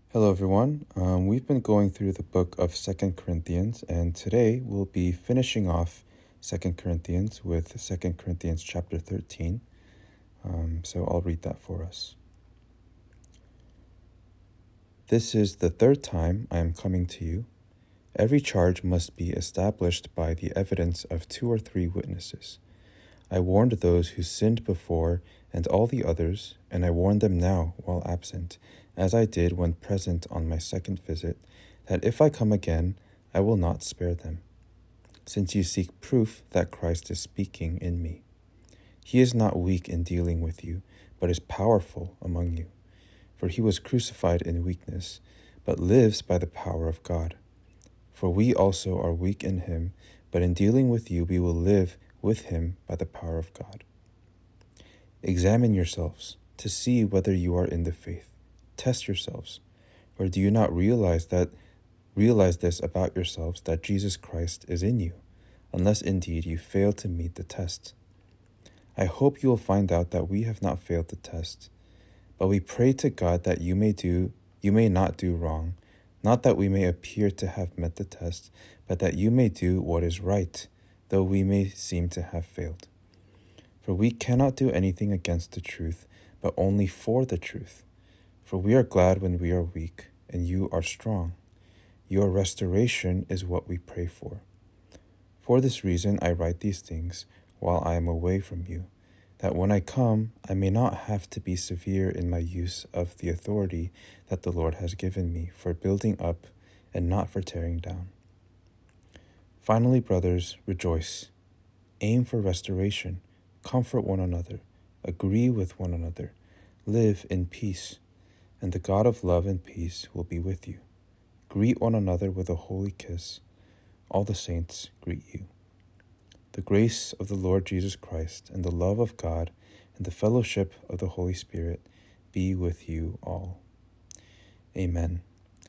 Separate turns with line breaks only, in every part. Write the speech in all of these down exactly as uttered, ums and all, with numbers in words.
Hello, everyone. Um, we've been going through the book of Second Corinthians, and today we'll be finishing off Second Corinthians with Second Corinthians chapter thirteen. Um, so I'll read that for us. This is the third time I am coming to you. Every charge must be established by the evidence of two or three witnesses. I warned those who sinned before and all the others, and I warn them now while absent, as I did when present on my second visit, that if I come again, I will not spare them, since you seek proof that Christ is speaking in me. He is not weak in dealing with you, but is powerful among you. For he was crucified in weakness, but lives by the power of God. For we also are weak in him, but in dealing with you we will live with him by the power of God. Examine yourselves to see whether you are in the faith. Test yourselves. Or do you not realize that realize this about yourselves, that Jesus Christ is in you, unless indeed you fail to meet the test? I hope you will find out that we have not failed the test. But we pray to God that you may do you may not do wrong, not that we may appear to have met the test, but that you may do what is right, though we may seem to have failed. For we cannot do anything against the truth, but only for the truth. For we are glad when we are weak, and you are strong. Your restoration is what we pray for. For this reason I write these things while I am away from you, that when I come I may not have to be severe in my use of the authority that the Lord has given me for building up and not for tearing down. Finally, brothers, rejoice. Aim for restoration. Comfort one another. Agree with one another. Live in peace. And the God of love and peace will be with you. Greet one another with a holy kiss. All the saints greet you. The grace of the Lord Jesus Christ and the love of God and the fellowship of the Holy Spirit be with you all. Amen.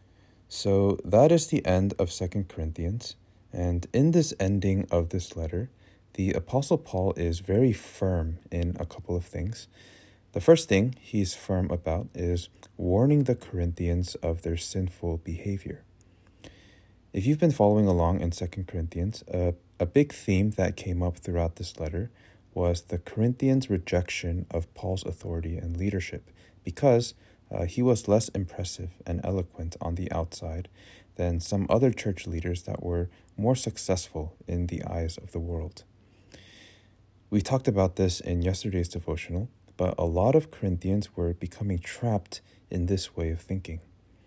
So that is the end of Second Corinthians. And in this ending of this letter, the Apostle Paul is very firm in a couple of things. The first thing he's firm about is warning the Corinthians of their sinful behavior. If you've been following along in Second Corinthians, uh, a big theme that came up throughout this letter was the Corinthians' rejection of Paul's authority and leadership because uh, he was less impressive and eloquent on the outside than some other church leaders that were more successful in the eyes of the world. We talked about this in yesterday's devotional, but a lot of Corinthians were becoming trapped in this way of thinking.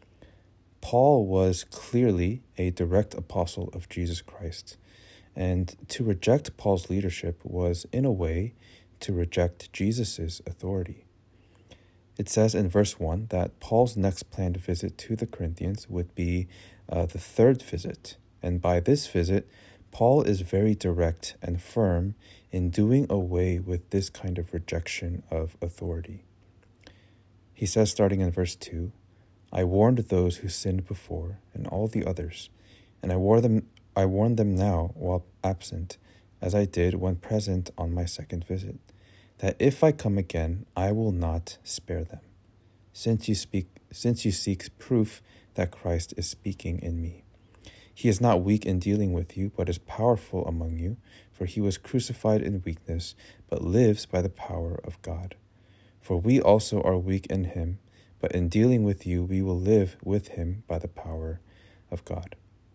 Paul was clearly a direct apostle of Jesus Christ, and to reject Paul's leadership was, in a way, to reject Jesus' authority. It says in verse one that Paul's next planned visit to the Corinthians would be uh, the third visit, and by this visit, Paul is very direct and firm in doing away with this kind of rejection of authority. He says, starting in verse two, I warned those who sinned before and all the others, and I warned them I warn them now while absent, as I did when present on my second visit, that if I come again, I will not spare them, since you speak, since you seek proof that Christ is speaking in me. He is not weak in dealing with you, but is powerful among you, for he was crucified in weakness, but lives by the power of God. For we also are weak in him, but in dealing with you we will live with him by the power of God.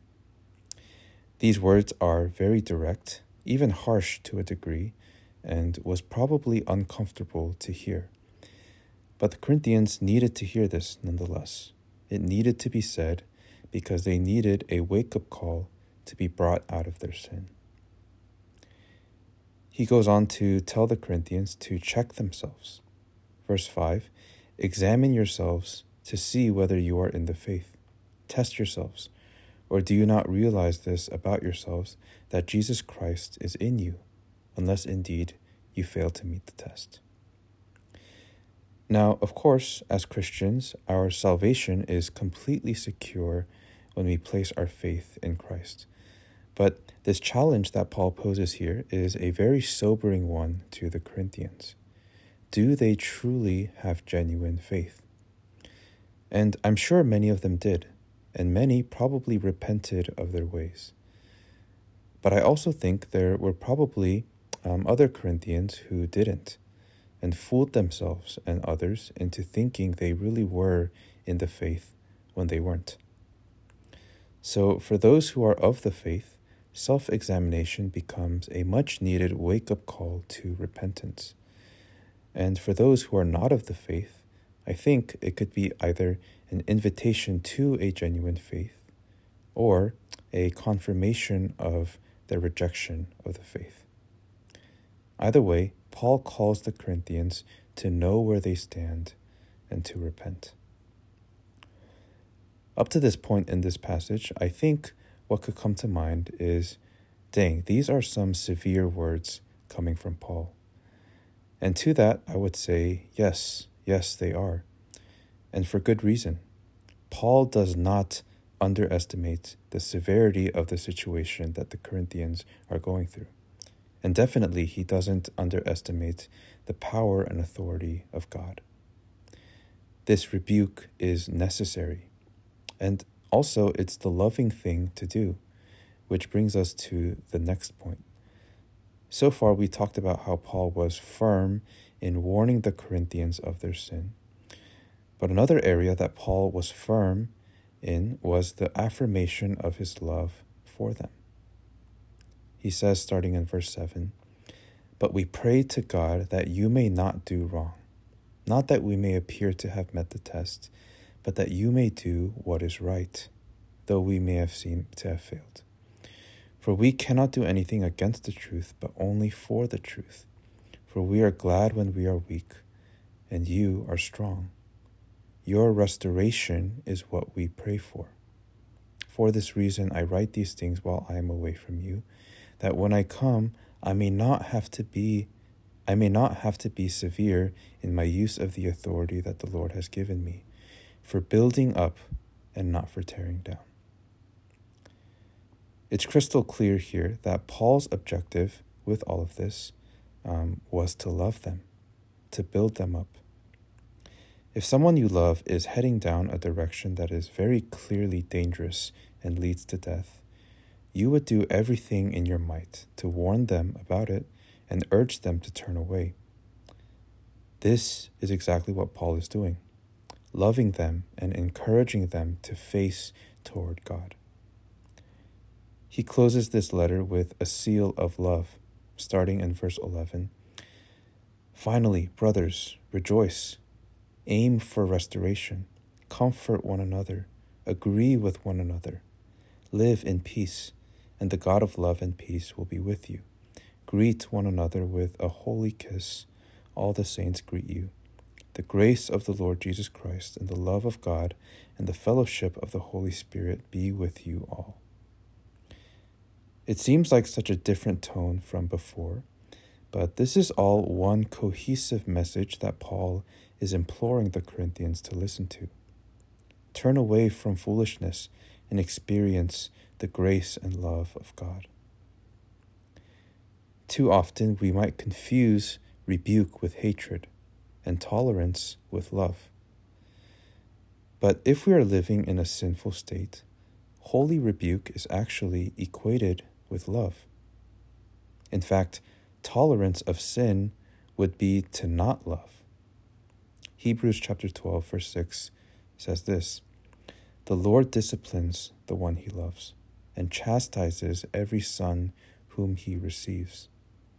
These words are very direct, even harsh to a degree, and was probably uncomfortable to hear. But the Corinthians needed to hear this nonetheless. It needed to be said because they needed a wake-up call to be brought out of their sin. He goes on to tell the Corinthians to check themselves. Verse five, examine yourselves to see whether you are in the faith. Test yourselves. Or do you not realize this about yourselves, that Jesus Christ is in you, unless indeed you fail to meet the test? Now, of course, as Christians, our salvation is completely secure when we place our faith in Christ. But this challenge that Paul poses here is a very sobering one to the Corinthians. Do they truly have genuine faith? And I'm sure many of them did, and many probably repented of their ways. But I also think there were probably um, other Corinthians who didn't, and fooled themselves and others into thinking they really were in the faith when they weren't. So for those who are of the faith, self-examination becomes a much-needed wake-up call to repentance. And for those who are not of the faith, I think it could be either an invitation to a genuine faith or a confirmation of their rejection of the faith. Either way, Paul calls the Corinthians to know where they stand and to repent. Up to this point in this passage, I think what could come to mind is, dang, these are some severe words coming from Paul. And to that, I would say, yes, yes, they are. And for good reason. Paul does not underestimate the severity of the situation that the Corinthians are going through. And definitely, he doesn't underestimate the power and authority of God. This rebuke is necessary. And also, it's the loving thing to do, which brings us to the next point. So far, we talked about how Paul was firm in warning the Corinthians of their sin. But another area that Paul was firm in was the affirmation of his love for them. He says, starting in verse seven, "But we pray to God that you may not do wrong, not that we may appear to have met the test, but that you may do what is right, though we may have seemed to have failed. For we cannot do anything against the truth, but only for the truth. For we are glad when we are weak, and you are strong. Your restoration is what we pray for. For this reason I write these things while I am away from you, that when I come I may not have to be I may not have to be severe in my use of the authority that the Lord has given me, for building up and not for tearing down." It's crystal clear here that Paul's objective with all of this um, was to love them, to build them up. If someone you love is heading down a direction that is very clearly dangerous and leads to death, you would do everything in your might to warn them about it and urge them to turn away. This is exactly what Paul is doing, loving them and encouraging them to face toward God. He closes this letter with a seal of love, starting in verse eleven. "Finally, brothers, rejoice. Aim for restoration. Comfort one another. Agree with one another. Live in peace, and the God of love and peace will be with you. Greet one another with a holy kiss. All the saints greet you. The grace of the Lord Jesus Christ and the love of God and the fellowship of the Holy Spirit be with you all." It seems like such a different tone from before, but this is all one cohesive message that Paul is imploring the Corinthians to listen to. Turn away from foolishness and experience the grace and love of God. Too often we might confuse rebuke with hatred and tolerance with love. But if we are living in a sinful state, holy rebuke is actually equated with love. In fact, tolerance of sin would be to not love. Hebrews chapter twelve, verse six says this, "The Lord disciplines the one he loves and chastises every son whom he receives."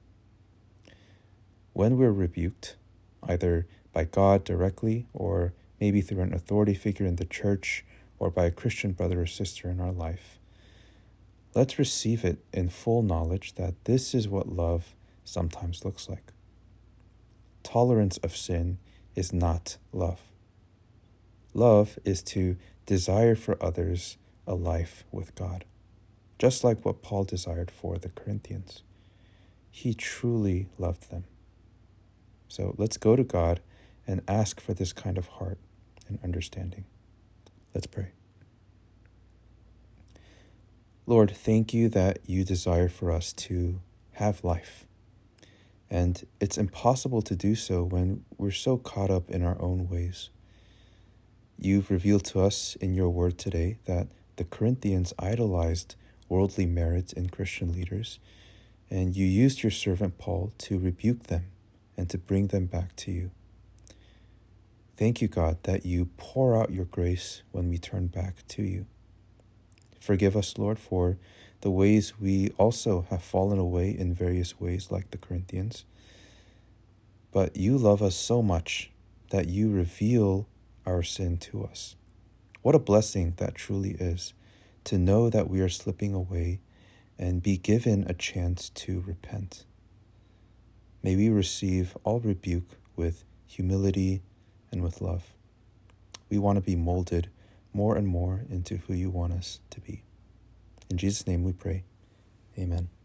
When we're rebuked, either by God directly or maybe through an authority figure in the church or by a Christian brother or sister in our life, let's receive it in full knowledge that this is what love sometimes looks like. Tolerance of sin is not love. Love is to desire for others a life with God, just like what Paul desired for the Corinthians. He truly loved them. So let's go to God and ask for this kind of heart and understanding. Let's pray. Lord, thank you that you desire for us to have life. And it's impossible to do so when we're so caught up in our own ways. You've revealed to us in your word today that the Corinthians idolized worldly merits in Christian leaders, and you used your servant Paul to rebuke them and to bring them back to you. Thank you, God, that you pour out your grace when we turn back to you. Forgive us, Lord, for the ways we also have fallen away in various ways like the Corinthians. But you love us so much that you reveal our sin to us. What a blessing that truly is, to know that we are slipping away and be given a chance to repent. May we receive all rebuke with humility and with love. We want to be molded more and more into who you want us to be. In Jesus' name we pray. Amen.